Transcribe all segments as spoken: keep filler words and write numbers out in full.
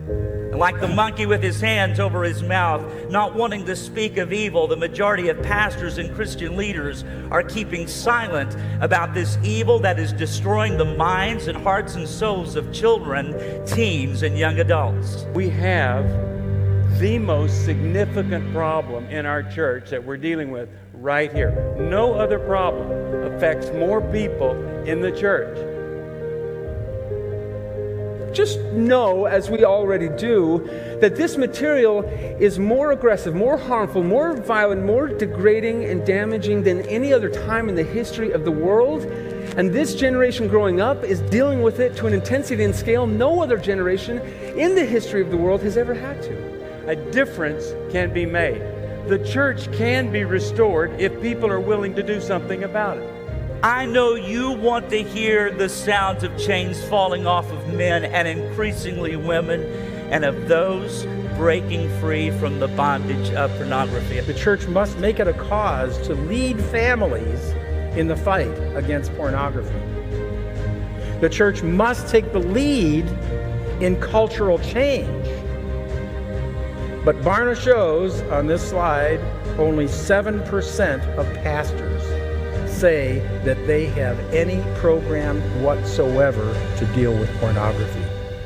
And like the monkey with his hands over his mouth, not wanting to speak of evil, the majority of pastors and Christian leaders are keeping silent about this evil that is destroying the minds and hearts and souls of children, teens, and young adults. We have the most significant problem in our church that we're dealing with right here. No other problem affects more people in the church. Just know, as we already do, that this material is more aggressive, more harmful, more violent, more degrading and damaging than any other time in the history of the world. And this generation growing up is dealing with it to an intensity and scale no other generation in the history of the world has ever had to. A difference can be made. The church can be restored if people are willing to do something about it. I know you want to hear the sounds of chains falling off of men and increasingly women, and of those breaking free from the bondage of pornography. The church must make it a cause to lead families in the fight against pornography. The church must take the lead in cultural change. But Barna shows on this slide only seven percent of pastors say that they have any program whatsoever to deal with pornography.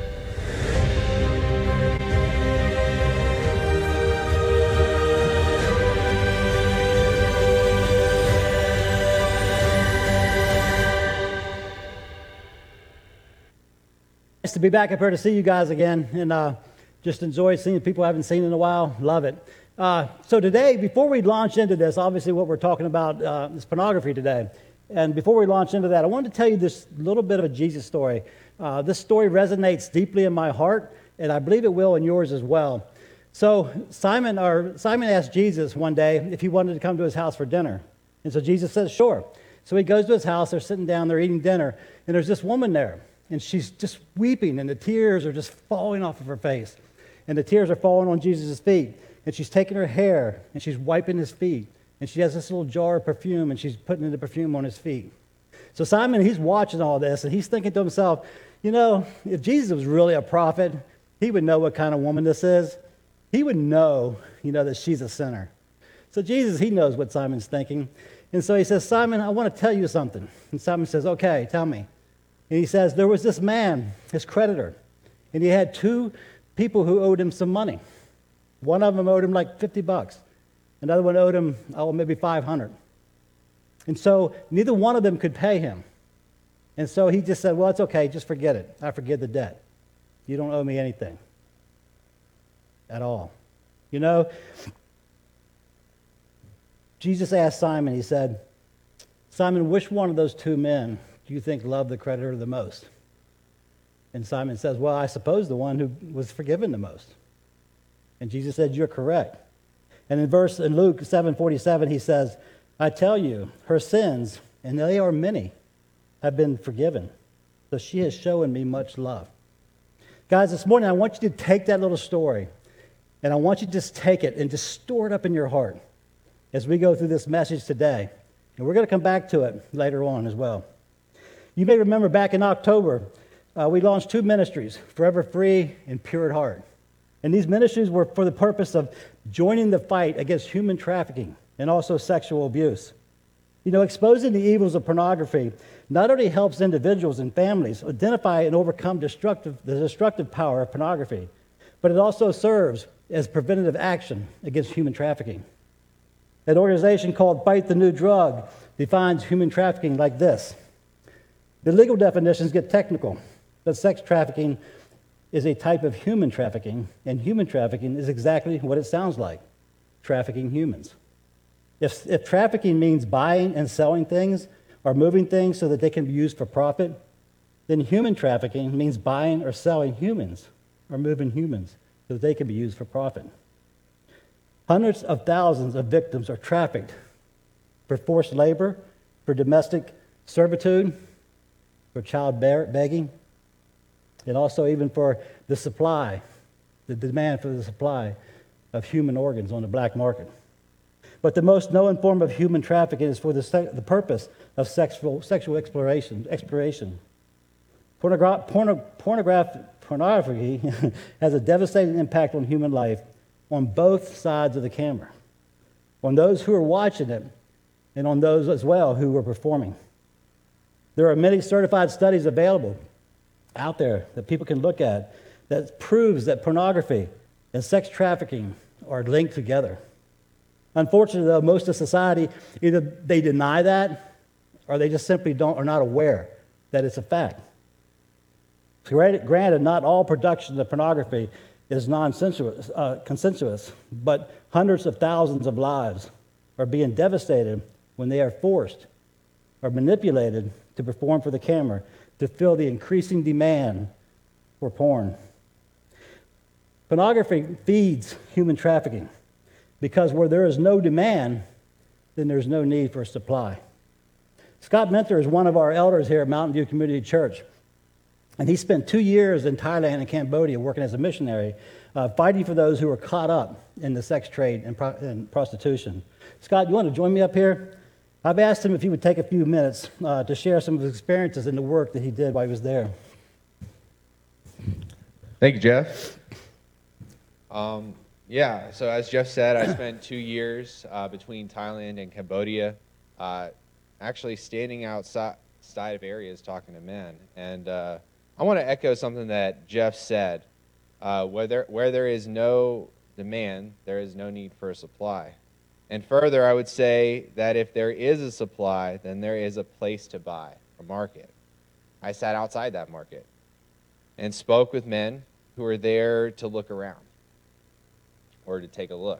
Nice to be back up here to see you guys again, and uh, just enjoy seeing people I haven't seen in a while. Love it. Uh, so today, before we launch into this, obviously what we're talking about uh, is pornography today. And before we launch into that, I wanted to tell you this little bit of a Jesus story. Uh, this story resonates deeply in my heart, and I believe it will in yours as well. So Simon, or Simon asked Jesus one day if he wanted to come to his house for dinner. And so Jesus says, sure. So he goes to his house, they're sitting down, they're eating dinner, and there's this woman there. And she's just weeping, and the tears are just falling off of her face. And the tears are falling on Jesus' feet. And she's taking her hair, and she's wiping his feet. And she has this little jar of perfume, and she's putting the perfume on his feet. So Simon, he's watching all this, and he's thinking to himself, you know, if Jesus was really a prophet, he would know what kind of woman this is. He would know, you know, that she's a sinner. So Jesus, he knows what Simon's thinking. And so he says, Simon, I want to tell you something. And Simon says, okay, tell me. And he says, there was this man, his creditor, and he had two people who owed him some money. One of them owed him like fifty bucks. Another one owed him, oh, maybe five hundred. And so neither one of them could pay him. And so he just said, well, it's okay, just forget it. I forgive the debt. You don't owe me anything at all. You know, Jesus asked Simon, he said, Simon, which one of those two men do you think loved the creditor the most? And Simon says, well, I suppose the one who was forgiven the most. And Jesus said, you're correct. And in verse in Luke seven forty-seven, he says, I tell you, her sins, and they are many, have been forgiven. So she has shown me much love. Guys, this morning I want you to take that little story, and I want you to just take it and just store it up in your heart as we go through this message today. And we're going to come back to it later on as well. You may remember back in October, uh, we launched two ministries, Forever Free and Pure at Heart. And these ministries were for the purpose of joining the fight against human trafficking and also sexual abuse. You know, exposing the evils of pornography not only helps individuals and families identify and overcome destructive, the destructive power of pornography, but it also serves as preventative action against human trafficking. An organization called Fight the New Drug defines human trafficking like this. The legal definitions get technical, but sex trafficking is a type of human trafficking, and human trafficking is exactly what it sounds like, trafficking humans. If, if trafficking means buying and selling things or moving things so that they can be used for profit, then human trafficking means buying or selling humans or moving humans so that they can be used for profit. Hundreds of thousands of victims are trafficked for forced labor, for domestic servitude, for child begging, and also even for the supply, the demand for the supply of human organs on the black market. But the most known form of human trafficking is for the, se- the purpose of sexual, sexual exploration. exploration. Pornogra- porno- pornograph- pornography has a devastating impact on human life on both sides of the camera, on those who are watching it and on those as well who are performing. There are many certified studies available out there that people can look at that proves that pornography and sex trafficking are linked together. Unfortunately, though, most of society, either they deny that or they just simply don't are not aware that it's a fact. Granted, not all production of pornography is non-consensuous, uh, consensuous, but hundreds of thousands of lives are being devastated when they are forced or manipulated to perform for the camera to fill the increasing demand for porn. Pornography feeds human trafficking because where there is no demand, then there's no need for supply. Scott Mentor is one of our elders here at Mountain View Community Church. And he spent two years in Thailand and Cambodia working as a missionary, uh, fighting for those who were caught up in the sex trade and, pro- and prostitution. Scott, you want to join me up here? I've asked him if he would take a few minutes uh, to share some of his experiences in the work that he did while he was there. Thank you, Jeff. Um, yeah, so as Jeff said, I spent two years uh, between Thailand and Cambodia, uh, actually standing outside of areas talking to men. And uh, I want to echo something that Jeff said. Uh, where, there, where there is no demand, there is no need for a supply. And further, I would say that if there is a supply, then there is a place to buy, a market. I sat outside that market and spoke with men who were there to look around or to take a look.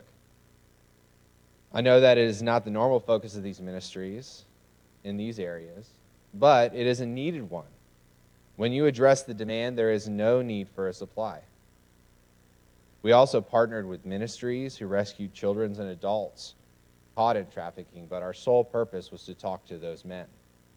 I know that it is not the normal focus of these ministries in these areas, but it is a needed one. When you address the demand, there is no need for a supply. We also partnered with ministries who rescued children and adults caught in trafficking, but our sole purpose was to talk to those men.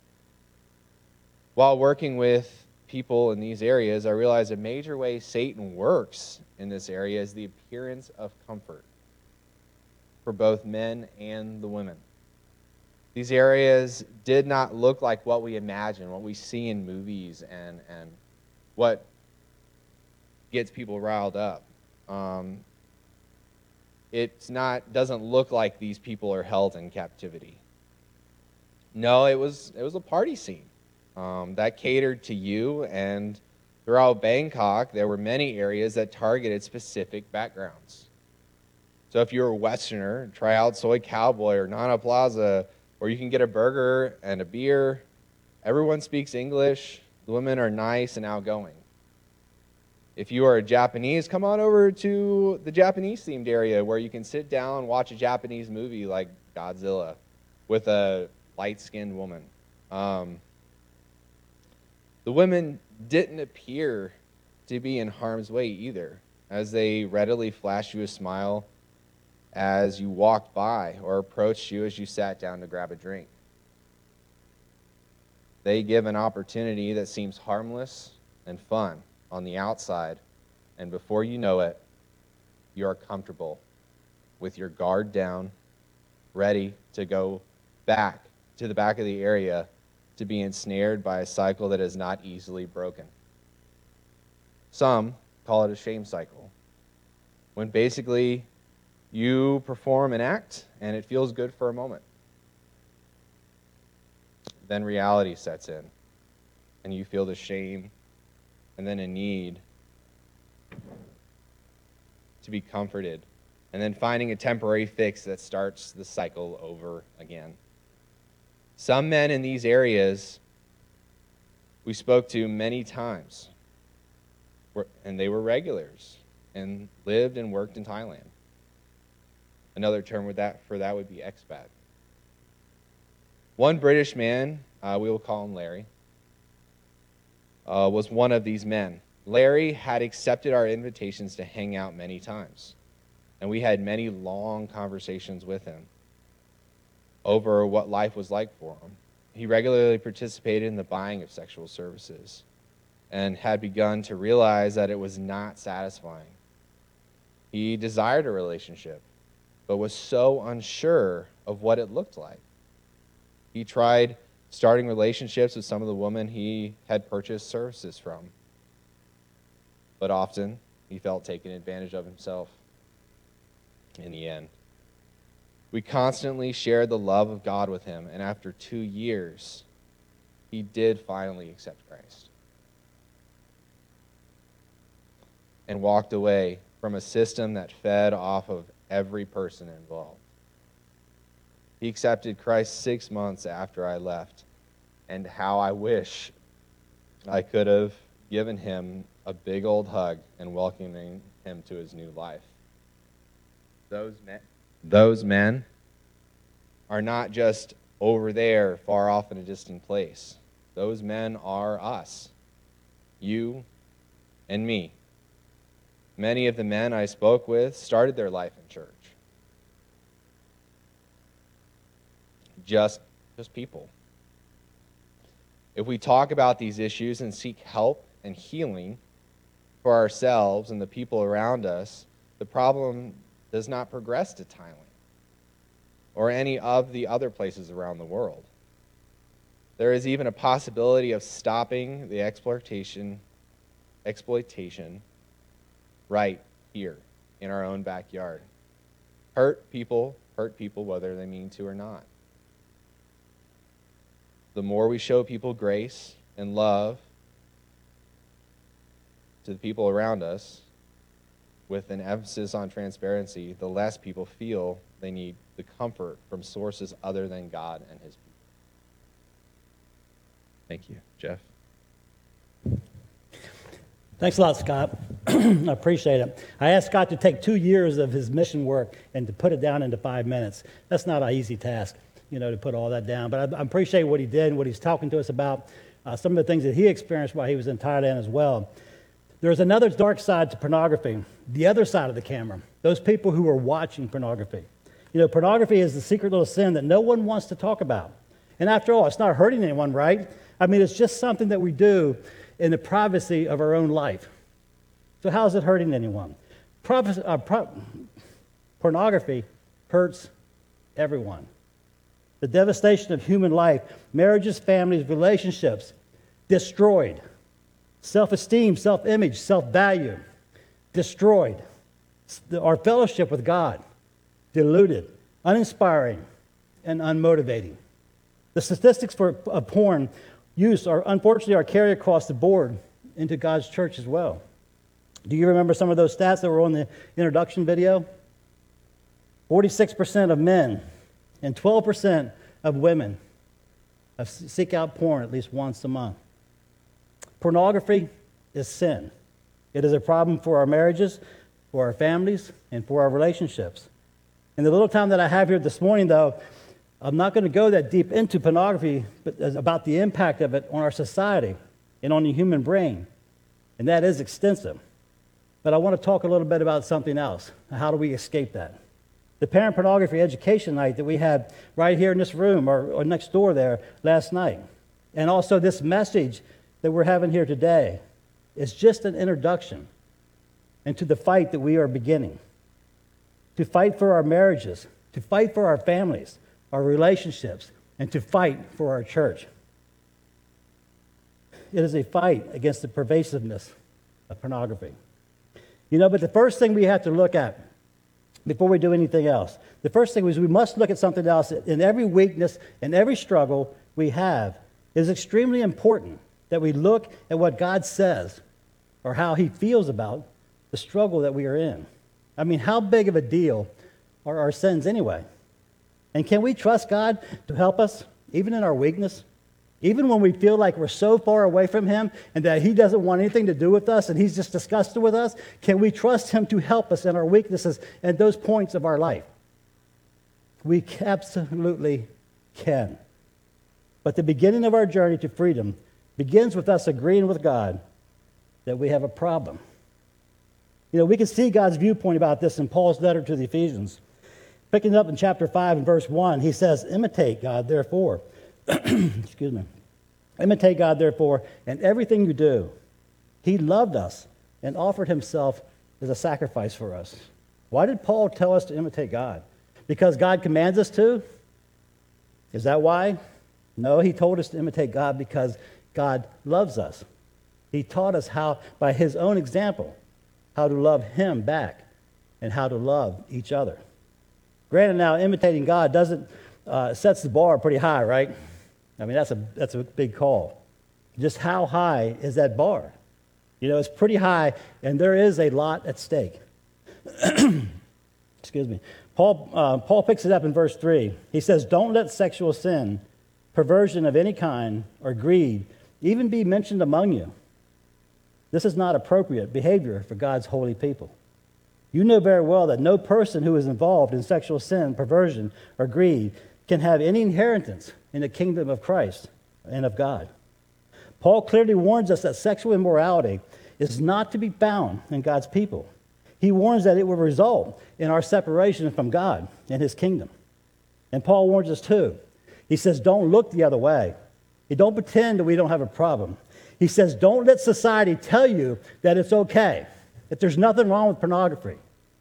While working with people in these areas, I realized a major way Satan works in this area is the appearance of comfort for both men and the women. These areas did not look like what we imagine, what we see in movies, and, and what gets people riled up. Um, it's not doesn't look like these people are held in captivity. No, it was it was a party scene um, that catered to you, and throughout Bangkok, there were many areas that targeted specific backgrounds. So if you're a Westerner, try out Soy Cowboy or Nana Plaza, or you can get a burger and a beer. Everyone speaks English. The women are nice and outgoing. If you are a Japanese, come on over to the Japanese-themed area where you can sit down, watch a Japanese movie like Godzilla with a light-skinned woman. Um, the women didn't appear to be in harm's way either, as they readily flashed you a smile as you walked by or approached you as you sat down to grab a drink. They give an opportunity that seems harmless and fun on the outside, and before you know it, you are comfortable with your guard down, ready to go back to the back of the area to be ensnared by a cycle that is not easily broken. Some call it a shame cycle, when basically you perform an act and it feels good for a moment. Then reality sets in, and you feel the shame and then a need to be comforted, and then finding a temporary fix that starts the cycle over again. Some men in these areas we spoke to many times, and they were regulars and lived and worked in Thailand. Another term with that, for that would be expat. One British man, uh, we will call him Larry, uh, was one of these men. Larry had accepted our invitations to hang out many times, and we had many long conversations with him over what life was like for him. He regularly participated in the buying of sexual services and had begun to realize that it was not satisfying. He desired a relationship, but was so unsure of what it looked like. He tried starting relationships with some of the women he had purchased services from. but often he felt taken advantage of himself in the end. We constantly shared the love of God with him, and after two years, he did finally accept Christ and walked away from a system that fed off of every person involved. He accepted Christ six months after I left, and how I wish I could have given him a big old hug and welcoming him to his new life. Those men, those men are not just over there, far off in a distant place. Those men are us, you and me. Many of the men I spoke with started their life in church. Just, just people. If we talk about these issues and seek help and healing for ourselves and the people around us, the problem does not progress to Thailand or any of the other places around the world. There is even a possibility of stopping the exploitation, exploitation right here in our own backyard. Hurt people, hurt people whether they mean to or not. The more we show people grace and love to the people around us, with an emphasis on transparency, the less people feel they need the comfort from sources other than God and his people. Thank you. Jeff? Thanks a lot, Scott. I appreciate it. I asked Scott to take two years of his mission work and to put it down into five minutes. That's not an easy task, you know, to put all that down. But I, I appreciate what he did and what he's talking to us about, uh, some of the things that he experienced while he was in Thailand as well. There's another dark side to pornography, the other side of the camera, those people who are watching pornography. You know, pornography is the secret little sin that no one wants to talk about. And after all, it's not hurting anyone, right? I mean, it's just something that we do in the privacy of our own life. So how is it hurting anyone? Prophecy, uh, pro- pornography hurts everyone. The devastation of human life, marriages, families, relationships, destroyed. Self-esteem, self-image, self-value, destroyed. Our fellowship with God, diluted, uninspiring, and unmotivating. The statistics for uh, porn use are, unfortunately, are carried across the board into God's church as well. Do you remember some of those stats that were on the introduction video? forty-six percent of men and twelve percent of women seek out porn at least once a month. Pornography is sin. It is a problem for our marriages, for our families, and for our relationships. In the little time that I have here this morning, though, I'm not going to go that deep into pornography, but about the impact of it on our society and on the human brain. And that is extensive. But I want to talk a little bit about something else. How do we escape that? The parent pornography education night that we had right here in this room or, or next door there last night. And also this message that we're having here today is just an introduction into the fight that we are beginning. To fight for our marriages, to fight for our families, our relationships, and to fight for our church. It is a fight against the pervasiveness of pornography. You know, but the first thing we have to look at before we do anything else, the first thing is we must look at something else. In every weakness and every struggle we have, it is extremely important that we look at what God says or how he feels about the struggle that we are in. I mean, how big of a deal are our sins anyway? And can we trust God to help us, even in our weakness? Even when we feel like we're so far away from him and that he doesn't want anything to do with us and he's just disgusted with us, can we trust him to help us in our weaknesses at those points of our life? We absolutely can. But the beginning of our journey to freedom begins with us agreeing with God that we have a problem. You know, we can see God's viewpoint about this in Paul's letter to the Ephesians. Picking it up in chapter five and verse one, he says, imitate God, therefore. Excuse me. Imitate God, therefore, in everything you do. He loved us and offered himself as a sacrifice for us. Why did Paul tell us to imitate God? Because God commands us to? Is that why? No, he told us to imitate God because God loves us. He taught us how, by his own example, how to love him back and how to love each other. Granted, now imitating God doesn't uh, sets the bar pretty high, right? I mean, that's a that's a big call. Just how high is that bar? You know, it's pretty high, and there is a lot at stake. Excuse me. Paul uh, Paul picks it up in verse three. He says, "Don't let sexual sin, perversion of any kind, or greed even be mentioned among you. This is not appropriate behavior for God's holy people. You know very well that no person who is involved in sexual sin, perversion, or greed can have any inheritance in the kingdom of Christ and of God." Paul clearly warns us that sexual immorality is not to be found in God's people. He warns that it will result in our separation from God and his kingdom. And Paul warns us too. He says, don't look the other way. You don't pretend that we don't have a problem. He says, don't let society tell you that it's okay, that there's nothing wrong with pornography.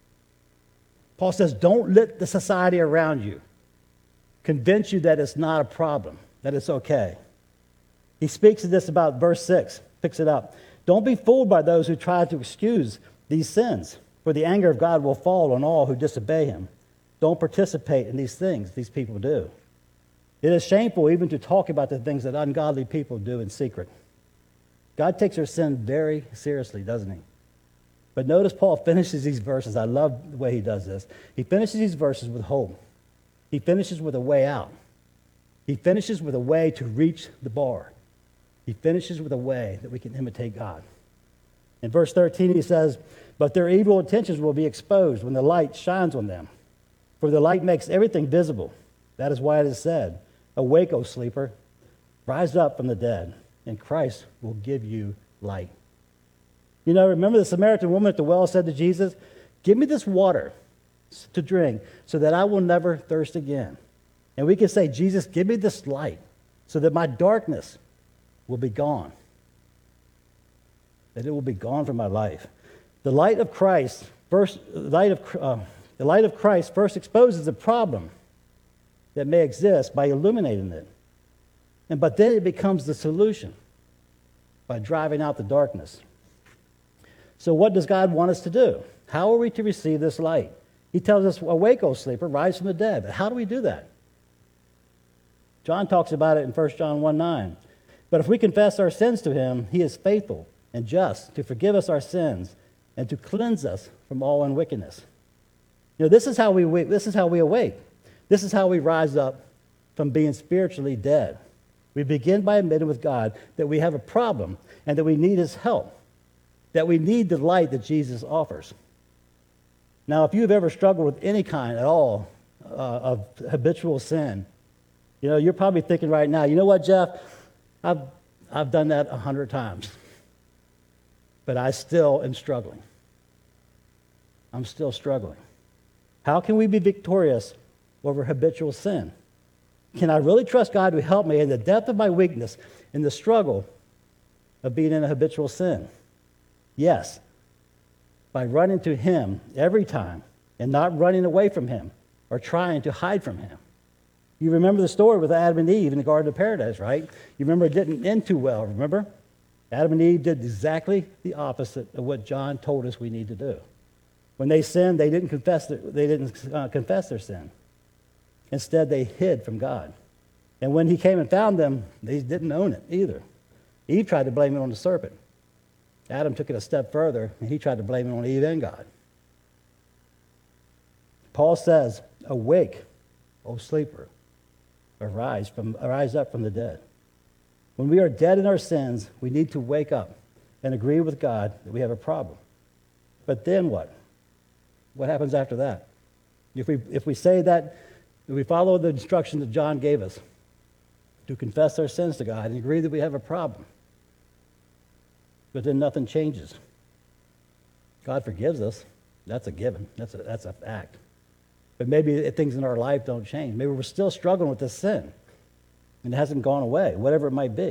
Paul says, don't let the society around you convince you that it's not a problem, that it's okay. He speaks of this about verse six, picks it up. Don't be fooled by those who try to excuse these sins, for the anger of God will fall on all who disobey him. Don't participate in these things these people do. It is shameful even to talk about the things that ungodly people do in secret. God takes our sin very seriously, doesn't he? But notice Paul finishes these verses. I love the way he does this. He finishes these verses with hope. He finishes with a way out. He finishes with a way to reach the bar. He finishes with a way that we can imitate God. In verse thirteen, he says, "But their evil intentions will be exposed when the light shines on them. For the light makes everything visible. That is why it is said, 'Awake, O sleeper, rise up from the dead, and Christ will give you light.'" You know, remember the Samaritan woman at the well said to Jesus, "Give me this water to drink so that I will never thirst again." And we can say, "Jesus, give me this light so that my darkness will be gone, that it will be gone from my life." The light of Christ first, light of, uh, the light of Christ first exposes the problem that may exist by illuminating it. And but then it becomes the solution by driving out the darkness. So what does God want us to do? How are we to receive this light? He tells us, "Awake, O sleeper, rise from the dead." But how do we do that? John talks about it in First John one nine. "But if we confess our sins to him, he is faithful and just to forgive us our sins and to cleanse us from all unwickedness." You know, this is how we wake, this is how we awake. This is how we rise up from being spiritually dead. We begin by admitting with God that we have a problem and that we need his help, that we need the light that Jesus offers. Now, if you've ever struggled with any kind at all uh, of habitual sin, you know, you're probably thinking right now, you know what, Jeff? I've, I've done that a hundred times, but I still am struggling. I'm still struggling. How can we be victorious over habitual sin? Can I really trust God to help me in the depth of my weakness, in the struggle of being in a habitual sin? Yes, by running to him every time and not running away from him or trying to hide from him. You remember the story with Adam and Eve in the Garden of Paradise, right? You remember it didn't end too well, remember? Adam and Eve did exactly the opposite of what John told us we need to do. When they sinned, they didn't confess their, they didn't uh, confess their sin. Instead, they hid from God. And when he came and found them, they didn't own it either. Eve tried to blame it on the serpent. Adam took it a step further, and he tried to blame it on Eve and God. Paul says, "Awake, O sleeper, arise from arise up from the dead." When we are dead in our sins, we need to wake up and agree with God that we have a problem. But then what? What happens after that? If we if we say that, if we follow the instructions that John gave us to confess our sins to God and agree that we have a problem, but then nothing changes. God forgives us. That's a given. That's a, that's a fact. But maybe things in our life don't change. Maybe we're still struggling with this sin, and it hasn't gone away, whatever it might be.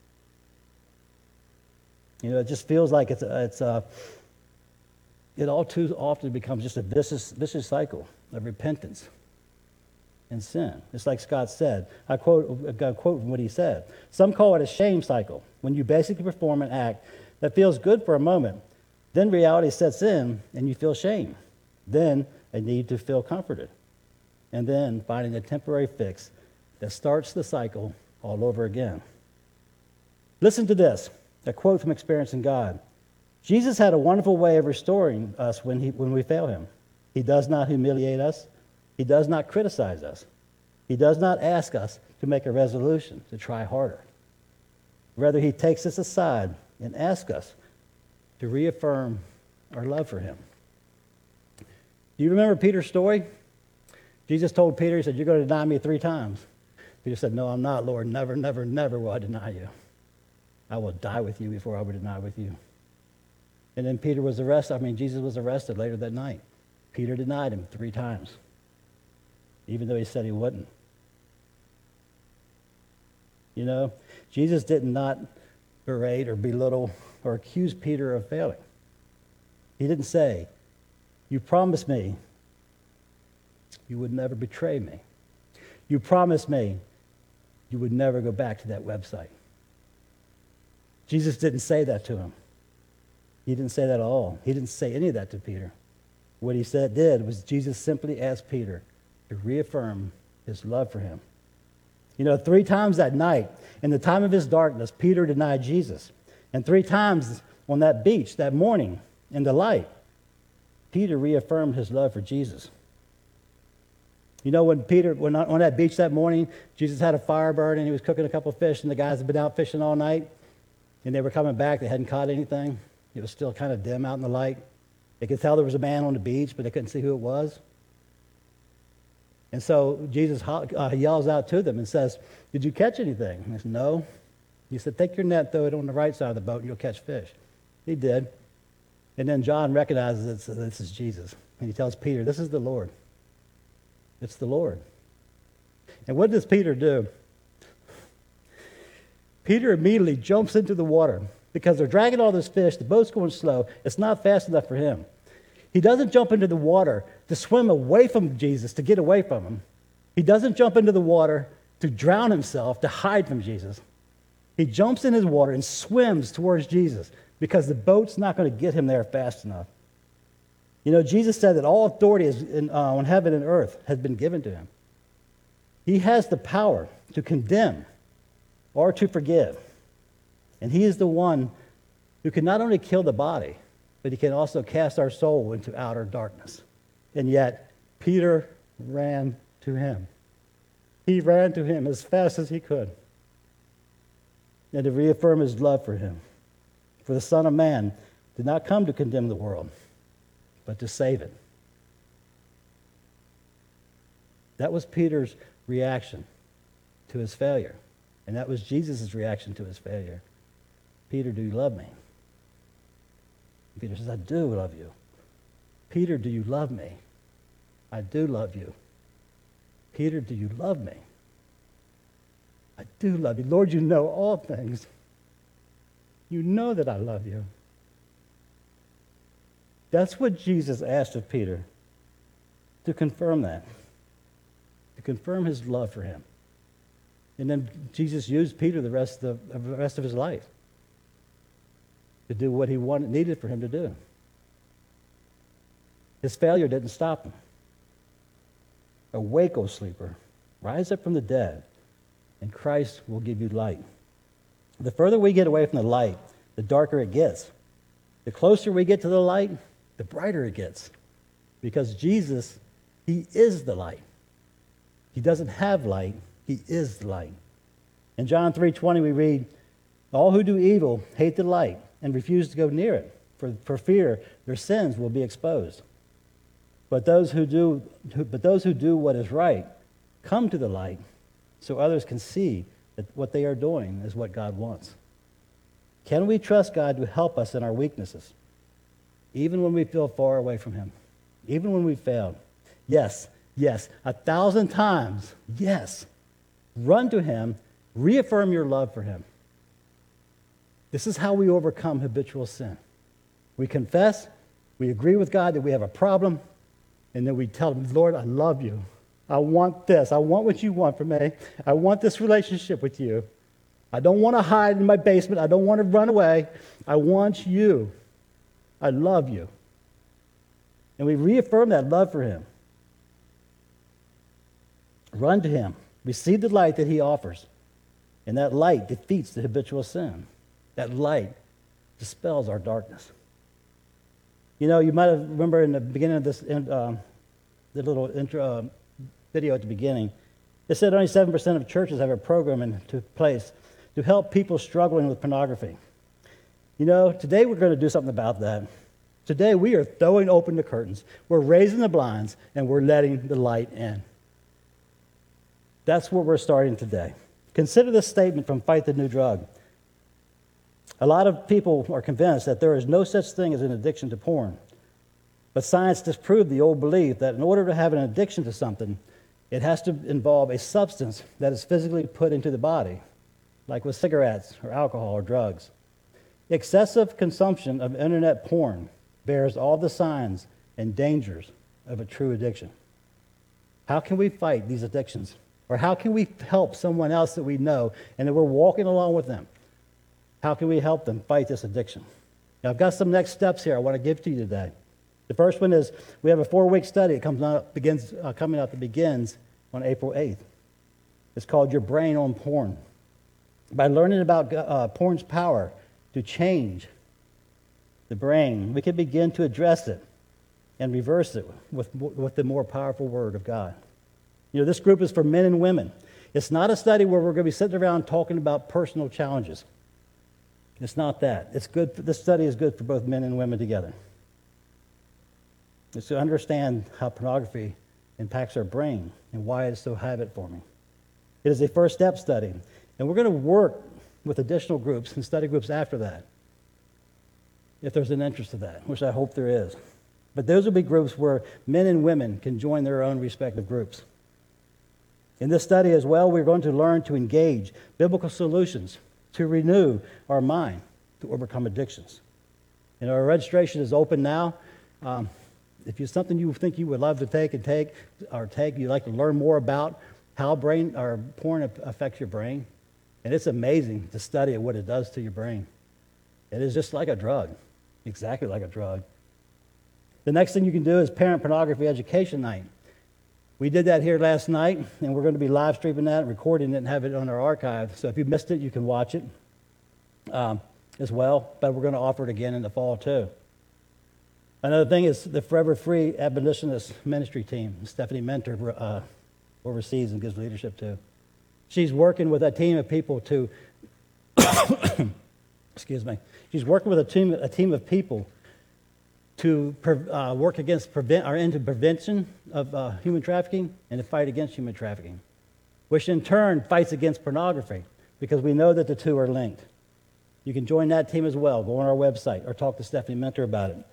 You know, it just feels like it's a, it's a, it all too often becomes just a vicious, vicious cycle of repentance and sin. It's like Scott said. I quote, I quote from what he said. Some call it a shame cycle, when you basically perform an act That feels good for a moment. Then reality sets in and you feel shame. Then a need to feel comforted. And then finding a temporary fix that starts the cycle all over again. Listen to this, a quote from Experiencing God. Jesus had a wonderful way of restoring us when, he, when we fail him. He does not humiliate us. He does not criticize us. He does not ask us to make a resolution to try harder. Rather, he takes us aside and asks us to reaffirm our love for him. Do you remember Peter's story? Jesus told Peter, he said, you're going to deny me three times. Peter said, no, I'm not, Lord. Never, never, never will I deny you. I will die with you before I will deny with you. And then Peter was arrested. I mean, Jesus was arrested later that night. Peter denied him three times, even though he said he wouldn't. You know, Jesus did not berate or belittle or accuse Peter of failing. He didn't say, you promised me you would never betray me. You promised me you would never go back to that website. Jesus didn't say that to him. He didn't say that at all. He didn't say any of that to Peter. What he said did was Jesus simply asked Peter to reaffirm his love for him. You know, three times that night, in the time of his darkness, Peter denied Jesus. And three times on that beach that morning in the light, Peter reaffirmed his love for Jesus. You know, when Peter, when on that beach that morning, Jesus had a fire burning, he was cooking a couple of fish, and the guys had been out fishing all night, and they were coming back, they hadn't caught anything. It was still kind of dim out in the light. They could tell there was a man on the beach, but they couldn't see who it was. And so Jesus uh, yells out to them and says, did you catch anything? And they said, no. He said, take your net, throw it on the right side of the boat, and you'll catch fish. He did. And then John recognizes it, so this is Jesus. And he tells Peter, this is the Lord. It's the Lord. And what does Peter do? Peter immediately jumps into the water because they're dragging all this fish. The boat's going slow. It's not fast enough for him. He doesn't jump into the water to swim away from Jesus, to get away from him. He doesn't jump into the water to drown himself, to hide from Jesus. He jumps in his water and swims towards Jesus because the boat's not going to get him there fast enough. You know, Jesus said that all authority is in, uh, on heaven and earth has been given to him. He has the power to condemn or to forgive. And he is the one who can not only kill the body, but he can also cast our soul into outer darkness. And yet, Peter ran to him. He ran to him as fast as he could, and to reaffirm his love for him. For the Son of Man did not come to condemn the world, but to save it. That was Peter's reaction to his failure. And that was Jesus' reaction to his failure. Peter, do you love me? Peter says, I do love you. Peter, do you love me? I do love you. Peter, do you love me? I do love you. Lord, you know all things. You know that I love you. That's what Jesus asked of Peter, to confirm that, to confirm his love for him. And then Jesus used Peter the rest of, the rest of his life to do what he wanted, needed for him to do. His failure didn't stop him. Awake, O sleeper, rise up from the dead, and Christ will give you light. The further we get away from the light, the darker it gets. The closer we get to the light, the brighter it gets. Because Jesus, he is the light. He doesn't have light, he is the light. In John three twenty we read, all who do evil hate the light and refuse to go near it, for, for fear their sins will be exposed. But those who do but those who do what is right come to the light, so others can see that what they are doing is what God wants. Can we trust God to help us in our weaknesses, even when we feel far away from him, even when we fail? Yes, yes, a thousand times, yes. Run to him, reaffirm your love for him. This is how we overcome habitual sin. We confess, we agree with God that we have a problem, and then we tell him, Lord, I love you. I want this. I want what you want from me. I want this relationship with you. I don't want to hide in my basement. I don't want to run away. I want you. I love you. And we reaffirm that love for him. Run to him. Receive the light that he offers. And that light defeats the habitual sin. That light dispels our darkness. You know, you might have remember in the beginning of this, um, the little intro uh, video at the beginning, it said only seven percent of churches have a program in to place to help people struggling with pornography. You know, today we're going to do something about that. Today we are throwing open the curtains. We're raising the blinds, and we're letting the light in. That's where we're starting today. Consider this statement from Fight the New Drug. A lot of people are convinced that there is no such thing as an addiction to porn. But science disproved the old belief that in order to have an addiction to something, it has to involve a substance that is physically put into the body, like with cigarettes or alcohol or drugs. Excessive consumption of internet porn bears all the signs and dangers of a true addiction. How can we fight these addictions? Or how can we help someone else that we know and that we're walking along with them? How can we help them fight this addiction? Now, I've got some next steps here I want to give to you today. The first one is we have a four-week study. It comes out, begins, uh, coming out that begins on April eighth. It's called Your Brain on Porn. By learning about uh, porn's power to change the brain, we can begin to address it and reverse it with, with the more powerful Word of God. You know, this group is for men and women. It's not a study where we're going to be sitting around talking about personal challenges. It's not that. It's good. For, this study is good for both men and women together. It's to understand how pornography impacts our brain and why it's so habit-forming. It is a first step study, and we're going to work with additional groups and study groups after that, if there's an interest in that, which I hope there is. But those will be groups where men and women can join their own respective groups. In this study as well, we're going to learn to engage biblical solutions to renew our mind to overcome addictions. And our registration is open now. Um, if it's something you think you would love to take and take, or take, you'd like to learn more about how brain or porn affects your brain, and it's amazing to study what it does to your brain. It is just like a drug, exactly like a drug. The next thing you can do is Parent Pornography Education Night. We did that here last night, and we're going to be live streaming that, recording it, and have it on our archive. So if you missed it, you can watch it um, as well. But we're going to offer it again in the fall, too. Another thing is the Forever Free Abolitionist Ministry team. Stephanie Mentor uh, oversees and gives leadership to. She's working with a team of people to, excuse me, she's working with a team, a team of people to uh, work against prevent or into prevention of uh, human trafficking and to fight against human trafficking, which in turn fights against pornography because we know that the two are linked. You can join that team as well. Go on our website or talk to Stephanie Mentor about it.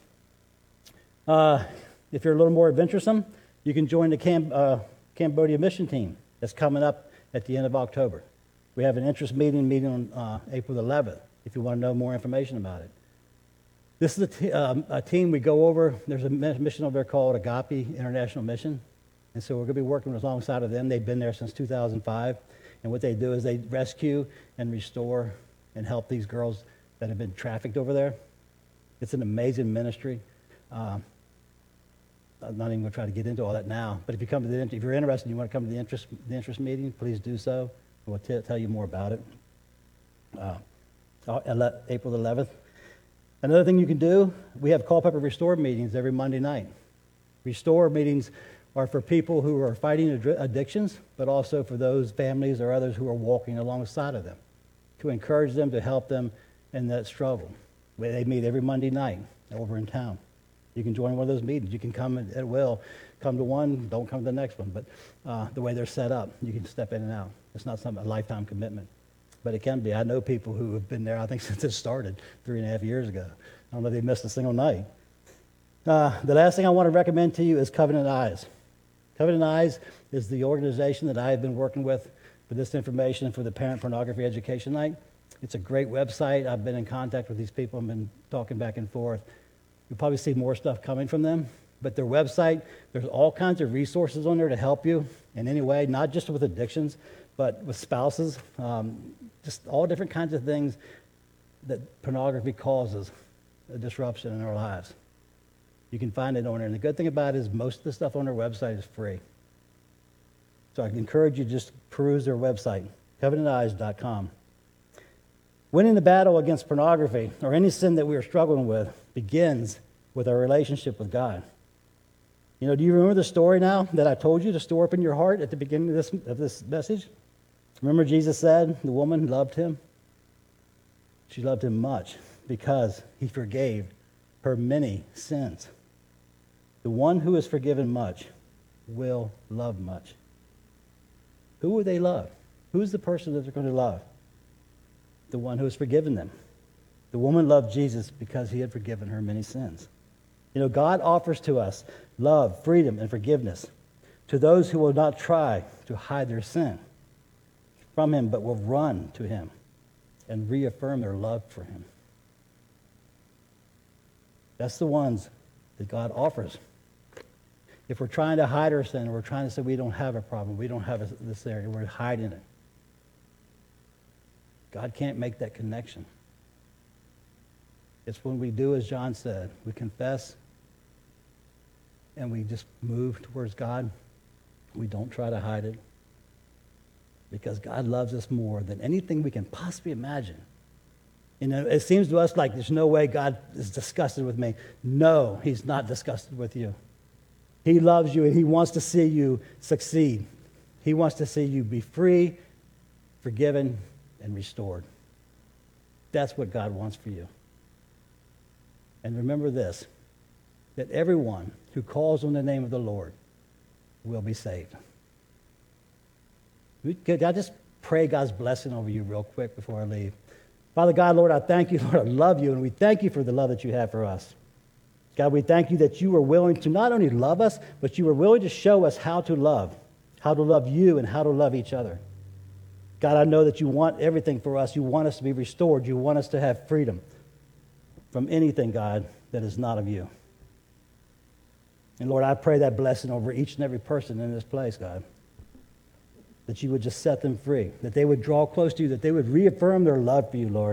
Uh, if you're a little more adventuresome, you can join the Cam- uh, Cambodia mission team that's coming up at the end of October. We have an interest meeting meeting on uh, April eleventh if you want to know more information about it. This is a, t- um, a team we go over. There's a mission over there called Agape International Mission. And so we're going to be working alongside of them. They've been there since two thousand five. And what they do is they rescue and restore and help these girls that have been trafficked over there. It's an amazing ministry. Um, I'm not even going to try to get into all that now. But if you come to the, if you're interested and you want to come to the interest, the interest meeting, please do so. We'll t- tell you more about it. Uh, April eleventh. Another thing you can do, we have Culpeper Restore meetings every Monday night. Restore meetings are for people who are fighting ad- addictions, but also for those families or others who are walking alongside of them, to encourage them, to help them in that struggle. They meet every Monday night over in town. You can join one of those meetings. You can come at will. Come to one, don't come to the next one. But uh, the way they're set up, you can step in and out. It's not some, a lifetime commitment. But it can be. I know people who have been there, I think, since it started three and a half years ago. I don't know if they missed a single night. Uh, the last thing I want to recommend to you is Covenant Eyes. Covenant Eyes is the organization that I have been working with for this information for the Parent Pornography Education Night. It's a great website. I've been in contact with these people. I've been talking back and forth. You'll probably see more stuff coming from them. But their website, there's all kinds of resources on there to help you in any way, not just with addictions, but with spouses, um, just all different kinds of things that pornography causes a disruption in our lives. You can find it on there. And the good thing about it is most of the stuff on their website is free. So I encourage you to just peruse their website, covenant eyes dot com. Winning the battle against pornography or any sin that we are struggling with begins with our relationship with God. You know, do you remember the story now that I told you to store up in your heart at the beginning of this, of this message? Remember Jesus said the woman loved him? She loved him much because he forgave her many sins. The one who is forgiven much will love much. Who will they love? Who's the person that they're going to love? The one who has forgiven them. The woman loved Jesus because he had forgiven her many sins. You know, God offers to us love, freedom, and forgiveness to those who will not try to hide their sin from him, but will run to him and reaffirm their love for him. That's the ones that God offers. If we're trying to hide our sin, or we're trying to say we don't have a problem, we don't have a, this area, we're hiding it. God can't make that connection. It's when we do as John said, we confess and we just move towards God. We don't try to hide it because God loves us more than anything we can possibly imagine. You know, it seems to us like there's no way God is disgusted with me. No, he's not disgusted with you. He loves you and he wants to see you succeed. He wants to see you be free, forgiven, and restored. That's what God wants for you. And remember this, that everyone who calls on the name of the Lord will be saved. Could I just pray God's blessing over you real quick before I leave? Father God, Lord, I thank you, Lord, I love you, and we thank you for the love that you have for us. God, we thank you that you were willing to not only love us, but you were willing to show us how to love, how to love you and how to love each other. God, I know that you want everything for us. You want us to be restored. You want us to have freedom from anything, God, that is not of you. And Lord, I pray that blessing over each and every person in this place, God, that you would just set them free, that they would draw close to you, that they would reaffirm their love for you, Lord,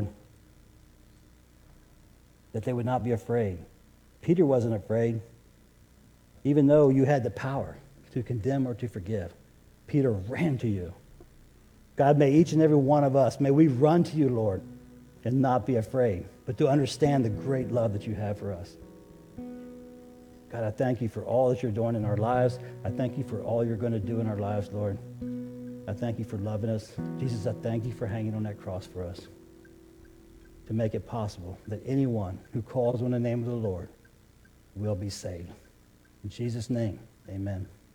that they would not be afraid. Peter wasn't afraid, even though you had the power to condemn or to forgive. Peter ran to you. God, may each and every one of us, may we run to you, Lord, and not be afraid, but to understand the great love that you have for us. God, I thank you for all that you're doing in our lives. I thank you for all you're going to do in our lives, Lord. I thank you for loving us. Jesus, I thank you for hanging on that cross for us to make it possible that anyone who calls on the name of the Lord will be saved. In Jesus' name, amen.